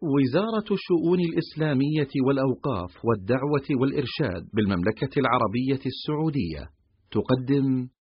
وزارة الشؤون الإسلامية والأوقاف والدعوة والإرشاد بالمملكة العربية السعودية تقدم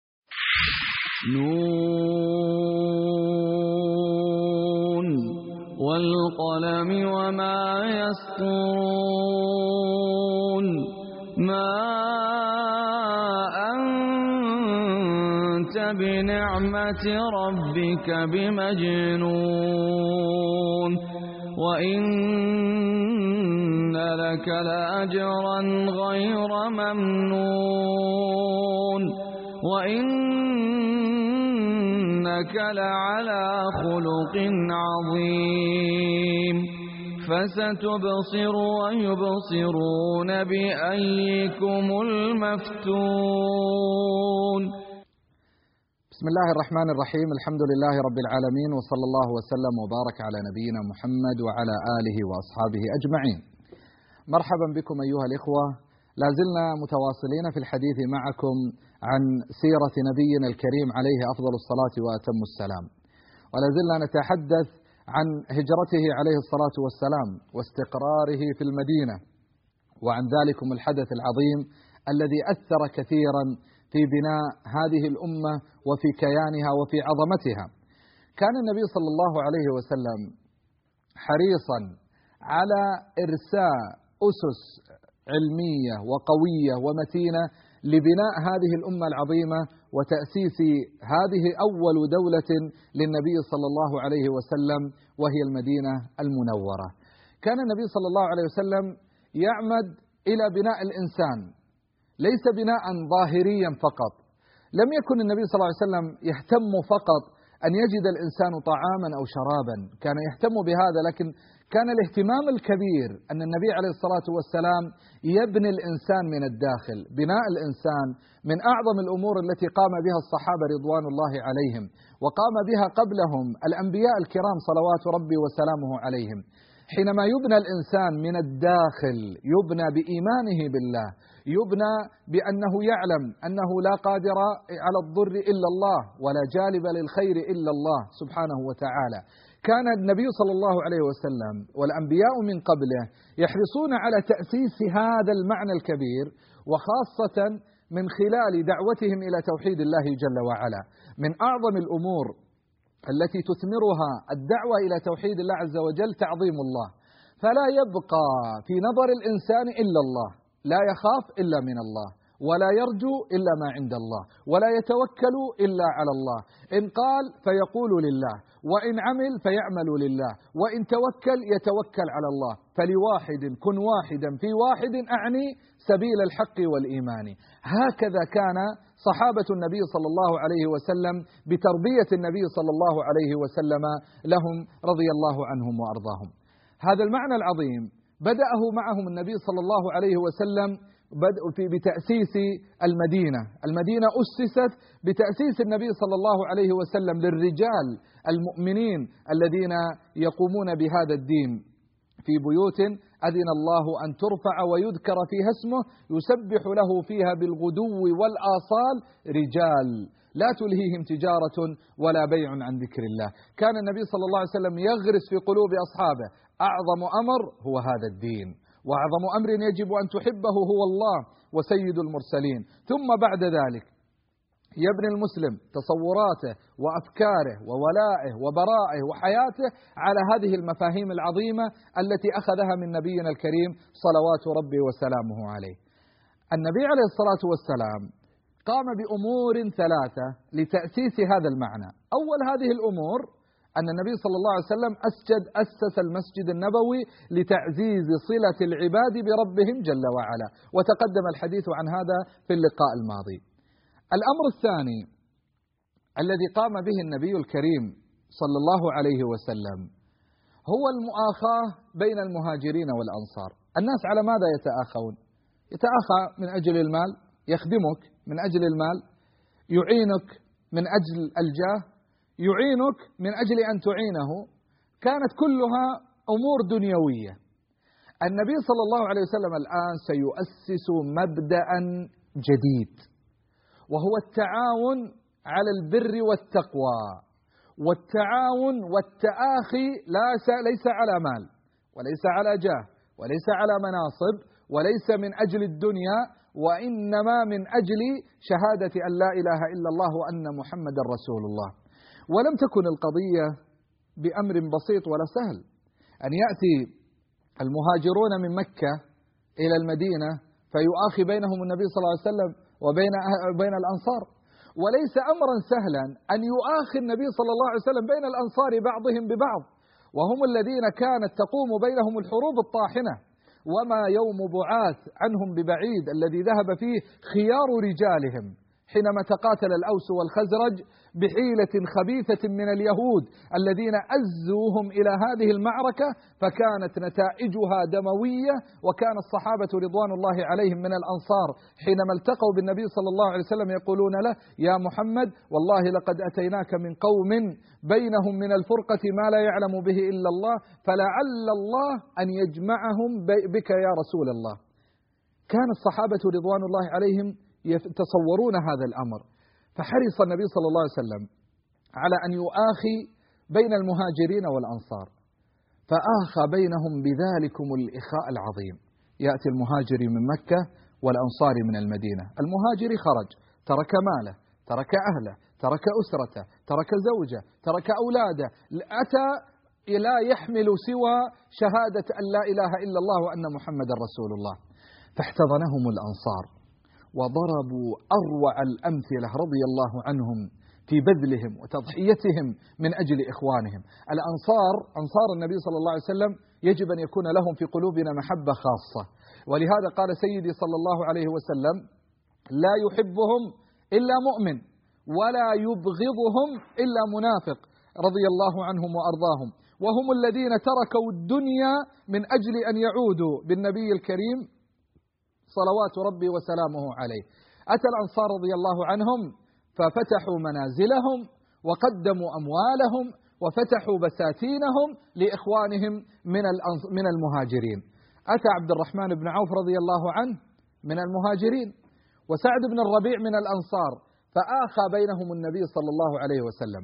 نون والقلم وما يسطرون ما أنت بنعمة ربك بمجنون وإن لك لأجرا غير ممنون وإنك لعلى خلق عظيم فستبصر ويبصرون بأيكم المفتون. بسم الله الرحمن الرحيم. الحمد لله رب العالمين، وصلى الله وسلم وبارك على نبينا محمد وعلى آله وأصحابه أجمعين. مرحبا بكم أيها الإخوة، لازلنا متواصلين في الحديث معكم عن سيرة نبينا الكريم عليه أفضل الصلاة وأتم السلام، ولازلنا نتحدث عن هجرته عليه الصلاة والسلام واستقراره في المدينة، وعن ذلكم الحدث العظيم الذي أثر كثيرا في بناء هذه الأمة وفي كيانها وفي عظمتها. كان النبي صلى الله عليه وسلم حريصا على إرساء أسس علمية وقوية ومتينة لبناء هذه الأمة العظيمة وتأسيس هذه أول دولة للنبي صلى الله عليه وسلم وهي المدينة المنورة. كان النبي صلى الله عليه وسلم يعمد إلى بناء الإنسان، ليس بناء ظاهريا فقط. لم يكن النبي صلى الله عليه وسلم يهتم فقط أن يجد الإنسان طعاما أو شرابا، كان يهتم بهذا، لكن كان الاهتمام الكبير أن النبي عليه الصلاة والسلام يبني الإنسان من الداخل. بناء الإنسان من أعظم الأمور التي قام بها الصحابة رضوان الله عليهم، وقام بها قبلهم الأنبياء الكرام صلوات ربي وسلامه عليهم. حينما يبنى الإنسان من الداخل يبنى بإيمانه بالله، يبنى بأنه يعلم أنه لا قادر على الضر إلا الله ولا جالب للخير إلا الله سبحانه وتعالى. كان النبي صلى الله عليه وسلم والأنبياء من قبله يحرصون على تأسيس هذا المعنى الكبير، وخاصة من خلال دعوتهم إلى توحيد الله جل وعلا. من أعظم الأمور التي تثمرها الدعوة إلى توحيد الله عز وجل تعظيم الله، فلا يبقى في نظر الإنسان إلا الله، لا يخاف إلا من الله، ولا يرجو إلا ما عند الله، ولا يتوكل إلا على الله. إن قال فيقول لله، وإن عمل فيعمل لله، وإن توكل يتوكل على الله. فلواحد كن واحدا في واحد أعني سبيل الحق والإيمان. هكذا كان صحابة النبي صلى الله عليه وسلم بتربية النبي صلى الله عليه وسلم لهم رضي الله عنهم وأرضاهم. هذا المعنى العظيم بدأه معهم النبي صلى الله عليه وسلم بتأسيس المدينة. المدينة أسست بتأسيس النبي صلى الله عليه وسلم للرجال المؤمنين الذين يقومون بهذا الدين في بيوت أذن الله أن ترفع ويذكر فيها اسمه يسبح له فيها بالغدو والآصال رجال لا تلهيهم تجارة ولا بيع عن ذكر الله. كان النبي صلى الله عليه وسلم يغرس في قلوب أصحابه أعظم أمر هو هذا الدين، وأعظم أمر يجب أن تحبه هو الله وسيد المرسلين. ثم بعد ذلك يبني المسلم تصوراته وأفكاره وولائه وبرائه وحياته على هذه المفاهيم العظيمة التي أخذها من نبينا الكريم صلوات ربي وسلامه عليه. النبي عليه الصلاة والسلام قام بأمور ثلاثة لتأسيس هذا المعنى. أول هذه الأمور أن النبي صلى الله عليه وسلم أسس المسجد النبوي لتعزيز صلة العباد بربهم جل وعلا، وتقدم الحديث عن هذا في اللقاء الماضي. الأمر الثاني الذي قام به النبي الكريم صلى الله عليه وسلم هو المؤاخاة بين المهاجرين والأنصار. الناس على ماذا يتآخون؟ يتآخى من أجل المال، يخدمك من أجل المال، يعينك من أجل الجاه، يعينك من أجل أن تعينه. كانت كلها أمور دنيوية. النبي صلى الله عليه وسلم الآن سيؤسس مبدأ جديد، وهو التعاون على البر والتقوى، والتعاون والتآخي ليس على مال، وليس على جاه وليس على مناصب وليس من أجل الدنيا، وإنما من أجل شهادة أن لا إله إلا الله وأن محمد رسول الله. ولم تكن القضية بأمر بسيط ولا سهل، أن يأتي المهاجرون من مكة إلى المدينة فيؤاخي بينهم النبي صلى الله عليه وسلم وبين الأنصار، وليس أمرا سهلا أن يؤاخي النبي صلى الله عليه وسلم بين الأنصار بعضهم ببعض، وهم الذين كانت تقوم بينهم الحروب الطاحنة. وما يوم بعاث عنهم ببعيد الذي ذهب فيه خيار رجالهم حينما تقاتل الأوس والخزرج بحيلة خبيثة من اليهود الذين أزوهم إلى هذه المعركة، فكانت نتائجها دموية. وكان الصحابة رضوان الله عليهم من الأنصار حينما التقوا بالنبي صلى الله عليه وسلم يقولون له: يا محمد والله لقد أتيناك من قوم بينهم من الفرقة ما لا يعلم به إلا الله، فلعل الله أن يجمعهم بك يا رسول الله. كان الصحابة رضوان الله عليهم يتصورون هذا الأمر، فحرص النبي صلى الله عليه وسلم على أن يؤاخي بين المهاجرين والأنصار، فآخى بينهم بذلكم الإخاء العظيم. يأتي المهاجر من مكة والأنصار من المدينة. المهاجر خرج، ترك ماله، ترك أهله، ترك أسرته، ترك زوجه، ترك أولاده، أتى لا يحمل سوى شهادة أن لا إله إلا الله وأن محمد رسول الله. فاحتضنهم الأنصار وضربوا أروع الأمثلة رضي الله عنهم في بذلهم وتضحيتهم من أجل إخوانهم. الأنصار أنصار النبي صلى الله عليه وسلم يجب أن يكون لهم في قلوبنا محبة خاصة، ولهذا قال سيدي صلى الله عليه وسلم: لا يحبهم إلا مؤمن ولا يبغضهم إلا منافق، رضي الله عنهم وأرضاهم. وهم الذين تركوا الدنيا من أجل أن يعودوا بالنبي الكريم صلوات ربي وسلامه عليه. أتى الأنصار رضي الله عنهم ففتحوا منازلهم وقدموا أموالهم وفتحوا بساتينهم لإخوانهم من المهاجرين. أتى عبد الرحمن بن عوف رضي الله عنه من المهاجرين وسعد بن الربيع من الأنصار، فآخى بينهم النبي صلى الله عليه وسلم.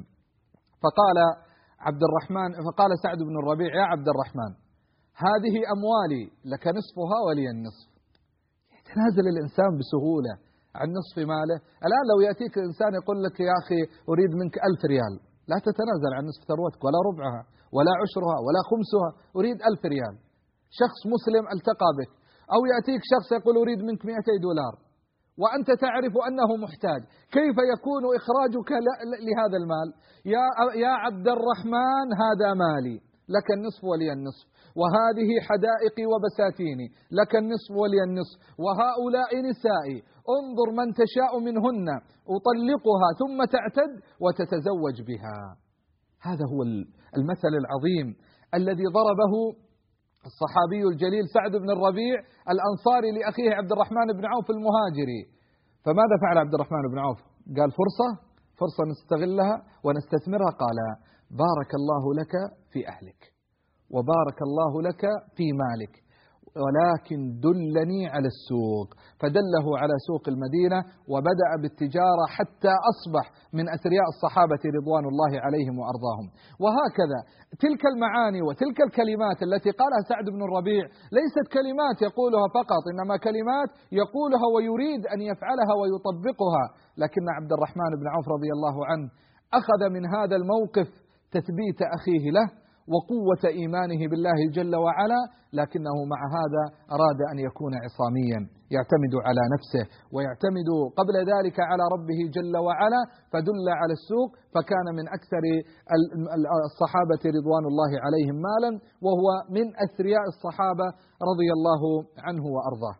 فقال سعد بن الربيع: يا عبد الرحمن، هذه أموالي لك نصفها ولي النصف. يتنازل الإنسان بسهولة عن نصف ماله. الآن لو يأتيك إنسان يقول لك: يا أخي أريد منك 1000 ريال، لا تتنازل عن نصف ثروتك ولا ربعها ولا عشرها ولا خمسها، أريد 1000 ريال. شخص مسلم التقى بك، أو يأتيك شخص يقول: أريد منك 200 دولار، وأنت تعرف أنه محتاج، كيف يكون إخراجك لهذا المال؟ يا عبد الرحمن، هذا مالي، لك النصف ولي النصف، وهذه حدائقي وبساتيني، لك النصف ولي النصف، وهؤلاء نسائي، انظر من تشاء منهن أطلقها ثم تعتد وتتزوج بها. هذا هو المثل العظيم الذي ضربه الصحابي الجليل سعد بن الربيع الأنصاري لأخيه عبد الرحمن بن عوف المهاجري. فماذا فعل عبد الرحمن بن عوف؟ قال: فرصة نستغلها ونستثمرها. قال: بارك الله لك في أهلك وبارك الله لك في مالك، ولكن دلني على السوق. فدله على سوق المدينة وبدأ بالتجارة حتى أصبح من أثرياء الصحابة رضوان الله عليهم وأرضاهم. وهكذا تلك المعاني وتلك الكلمات التي قالها سعد بن الربيع ليست كلمات يقولها فقط، إنما كلمات يقولها ويريد أن يفعلها ويطبقها. لكن عبد الرحمن بن عوف رضي الله عنه أخذ من هذا الموقف تثبيت أخيه له وقوة إيمانه بالله جل وعلا، لكنه مع هذا أراد أن يكون عصاميا يعتمد على نفسه ويعتمد قبل ذلك على ربه جل وعلا، فدل على السوق، فكان من أكثر الصحابة رضوان الله عليهم مالا، وهو من أثرياء الصحابة رضي الله عنه وأرضاه.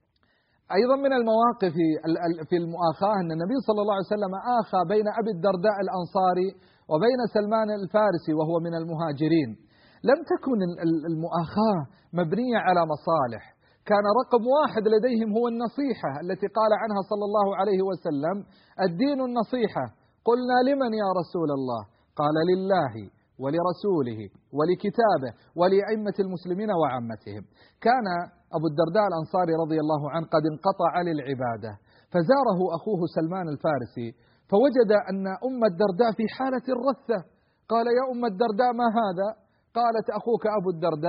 أيضا من المواقف في المؤاخاة أن النبي صلى الله عليه وسلم آخى بين أبي الدرداء الأنصاري وبين سلمان الفارسي وهو من المهاجرين. لم تكن المؤاخاة مبنية على مصالح، كان رقم واحد لديهم هو النصيحة التي قال عنها صلى الله عليه وسلم: الدين النصيحة. قلنا: لمن يا رسول الله؟ قال: لله ولرسوله ولكتابه ولأئمة المسلمين وعامتهم. كان أبو الدرداء الأنصاري رضي الله عنه قد انقطع للعبادة، فزاره أخوه سلمان الفارسي فوجد أن أم الدرداء في حالة الرثة. قال: يا أم الدرداء، ما هذا؟ قالت: أخوك أبو الدرداء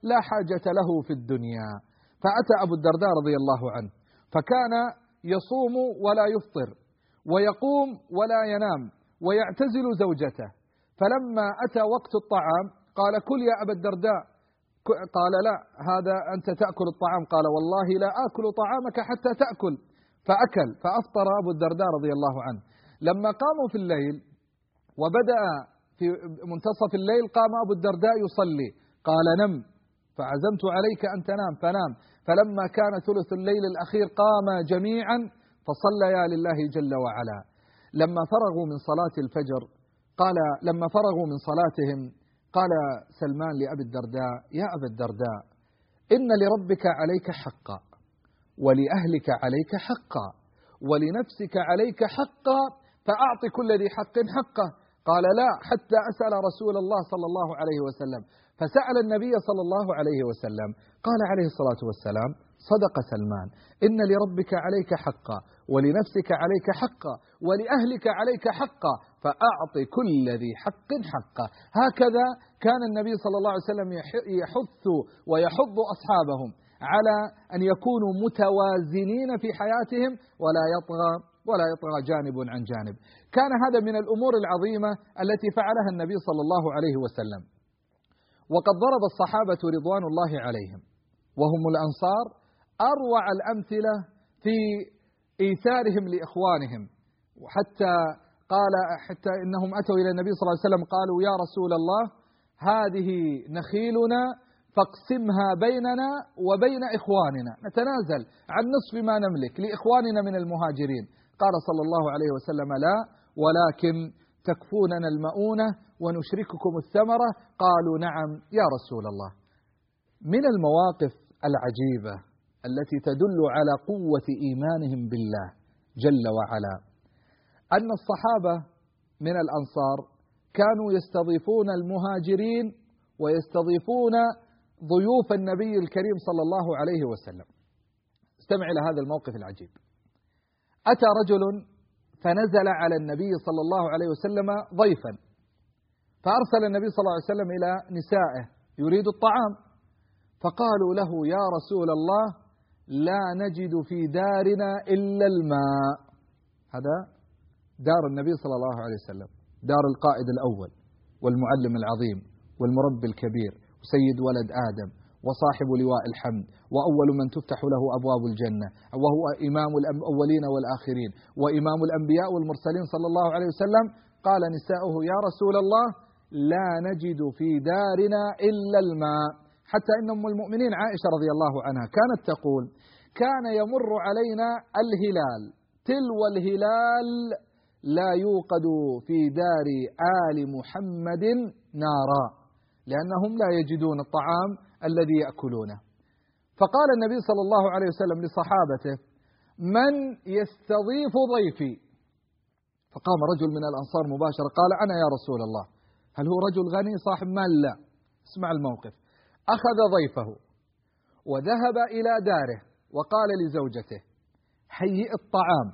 لا حاجة له في الدنيا. فأتى أبو الدرداء رضي الله عنه فكان يصوم ولا يفطر ويقوم ولا ينام ويعتزل زوجته. فلما أتى وقت الطعام قال: كل يا أبا الدرداء. قال: لا، هذا أنت تأكل الطعام. قال: والله لا آكل طعامك حتى تأكل. فأكل فأفطر أبو الدرداء رضي الله عنه. لما قاموا في الليل وبدأ في منتصف الليل قام أبو الدرداء يصلي. قال: نم، فعزمت عليك أن تنام فنام. فلما كان ثلث الليل الأخير قام جميعا فصليا لله جل وعلا. لما فرغوا من صلاة الفجر لما فرغوا من صلاتهم قال سلمان لأبي الدرداء: يا أبا الدرداء، إن لربك عليك حقا، ولأهلك عليك حقا، ولنفسك عليك حقا، فأعط كل ذي حق حقه. قال: لا، حتى أسأل رسول الله صلى الله عليه وسلم. فسأل النبي صلى الله عليه وسلم. قال عليه الصلاة والسلام: صدق سلمان، إن لربك عليك حقا، ولنفسك عليك حقا، ولأهلك عليك حقا، فأعط كل ذي حق حقه. هكذا كان النبي صلى الله عليه وسلم يحث ويحض أصحابهم على أن يكونوا متوازنين في حياتهم ولا يطغى جانب عن جانب. كان هذا من الأمور العظيمة التي فعلها النبي صلى الله عليه وسلم. وقد ضرب الصحابة رضوان الله عليهم وهم الأنصار أروع الأمثلة في إيثارهم لإخوانهم، حتى إنهم أتوا إلى النبي صلى الله عليه وسلم قالوا: يا رسول الله، هذه نخيلنا فاقسمها بيننا وبين إخواننا، نتنازل عن نصف ما نملك لإخواننا من المهاجرين. قال صلى الله عليه وسلم: لا، ولكن تكفوننا المؤونة ونشرككم الثمرة. قالوا: نعم يا رسول الله. من المواقف العجيبة التي تدل على قوة إيمانهم بالله جل وعلا أن الصحابة من الأنصار كانوا يستضيفون المهاجرين ويستضيفون ضيوف النبي الكريم صلى الله عليه وسلم. استمع إلى هذا الموقف العجيب. أتى رجل فنزل على النبي صلى الله عليه وسلم ضيفا، فأرسل النبي صلى الله عليه وسلم إلى نسائه يريد الطعام، فقالوا له: يا رسول الله، لا نجد في دارنا إلا الماء. هذا دار النبي صلى الله عليه وسلم، دار القائد الأول والمعلم العظيم والمربي الكبير وسيد ولد آدم وصاحب لواء الحمد وأول من تفتح له أبواب الجنة، وهو إمام الأولين والآخرين وإمام الأنبياء والمرسلين صلى الله عليه وسلم. قال نساؤه: يا رسول الله، لا نجد في دارنا إلا الماء. حتى إن أم المؤمنين عائشة رضي الله عنها كانت تقول: كان يمر علينا الهلال تلو الهلال لا يوقد في دار آل محمد نارا، لأنهم لا يجدون الطعام الذي يأكلونه. فقال النبي صلى الله عليه وسلم لصحابته: من يستضيف ضيفي؟ فقام رجل من الأنصار مباشرة قال: أنا يا رسول الله. هل هو رجل غني صاحب مال؟ لا. اسمع الموقف. أخذ ضيفه وذهب إلى داره وقال لزوجته: هيئ الطعام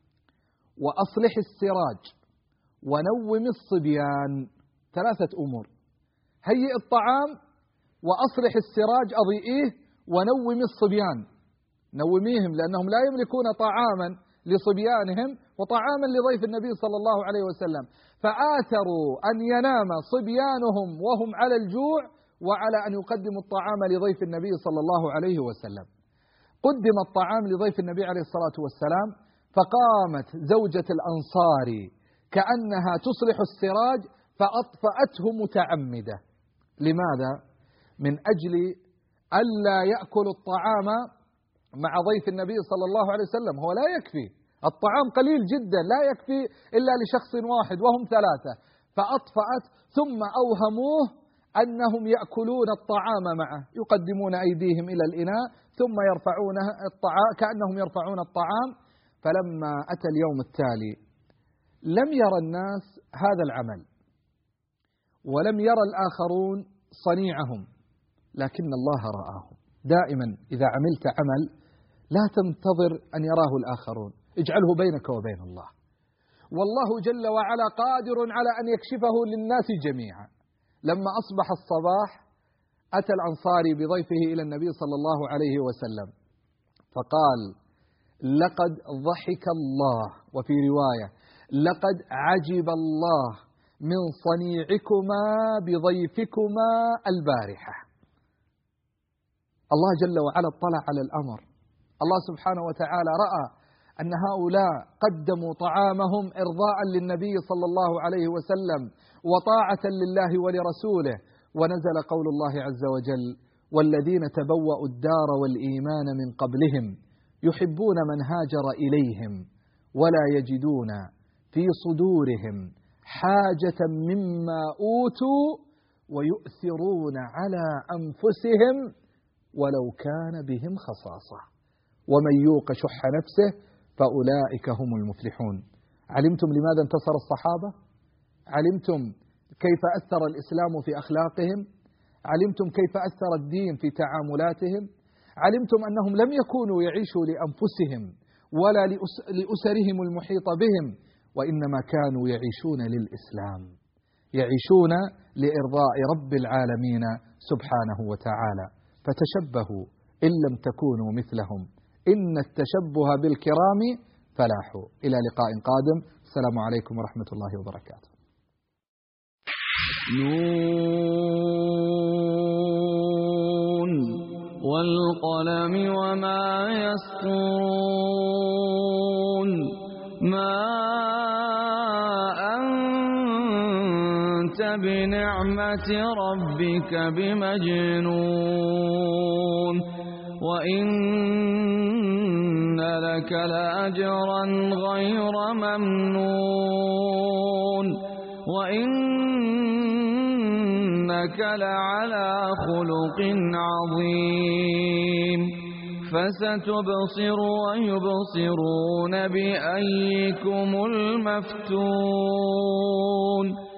وأصلح السراج ونوم الصبيان. ثلاثة أمور: هيئ الطعام وأصلح السراج أضيئيه ونوم الصبيان. نوميهم لأنهم لا يملكون طعاما لصبيانهم وطعاما لضيف النبي صلى الله عليه وسلم، فآثروا أن ينام صبيانهم وهم على الجوع وعلى أن يقدموا الطعام لضيف النبي صلى الله عليه وسلم. قدم الطعام لضيف النبي عليه الصلاة والسلام، فقامت زوجة الأنصار كأنها تصلح السراج فأطفأته متعمدة. لماذا؟ من أجل ألا يأكل الطعام مع ضيف النبي صلى الله عليه وسلم. هو لا يكفي، الطعام قليل جدا لا يكفي إلا لشخص واحد وهم ثلاثة، فأطفأت. ثم أوهموه أنهم يأكلون الطعام معه، يقدمون أيديهم إلى الإناء ثم يرفعون الطعام كأنهم يرفعون الطعام. فلما أتى اليوم التالي لم يرى الناس هذا العمل ولم يرى الآخرون صنيعهم، لكن الله رآهم. دائما إذا عملت عمل لا تنتظر أن يراه الآخرون، اجعله بينك وبين الله، والله جل وعلا قادر على أن يكشفه للناس جميعا. لما أصبح الصباح أتى الأنصاري بضيفه إلى النبي صلى الله عليه وسلم فقال: لقد ضحك الله، وفي رواية: لقد عجب الله من صنيعكما بضيفكما البارحة. الله جل وعلا اطلع على الأمر. الله سبحانه وتعالى رأى أن هؤلاء قدموا طعامهم إرضاء للنبي صلى الله عليه وسلم وطاعة لله ولرسوله، ونزل قول الله عز وجل: والذين تبوأوا الدار والإيمان من قبلهم يحبون من هاجر إليهم ولا يجدون في صدورهم حاجة مما أوتوا ويؤثرون على أنفسهم ولو كان بهم خصاصة ومن يوق شح نفسه فأولئك هم المفلحون. علمتم لماذا انتصر الصحابة؟ علمتم كيف أثر الإسلام في أخلاقهم؟ علمتم كيف أثر الدين في تعاملاتهم؟ علمتم أنهم لم يكونوا يعيشوا لأنفسهم ولا لأسرهم المحيطة بهم، وإنما كانوا يعيشون للإسلام، يعيشون لإرضاء رب العالمين سبحانه وتعالى. فتشبهوا إن لم تكونوا مثلهم، إن التشبه بالكرام فلاح. إلى لقاء قادم، السلام عليكم ورحمة الله وبركاته. نون والقلم وما يسطرون. ما أنت بنعمة ربك بمجنون، وإن لك لأجرا غير ممنون، وإنك لعلى خلق عظيم. فستبصر ويبصرون بأيكم المفتون.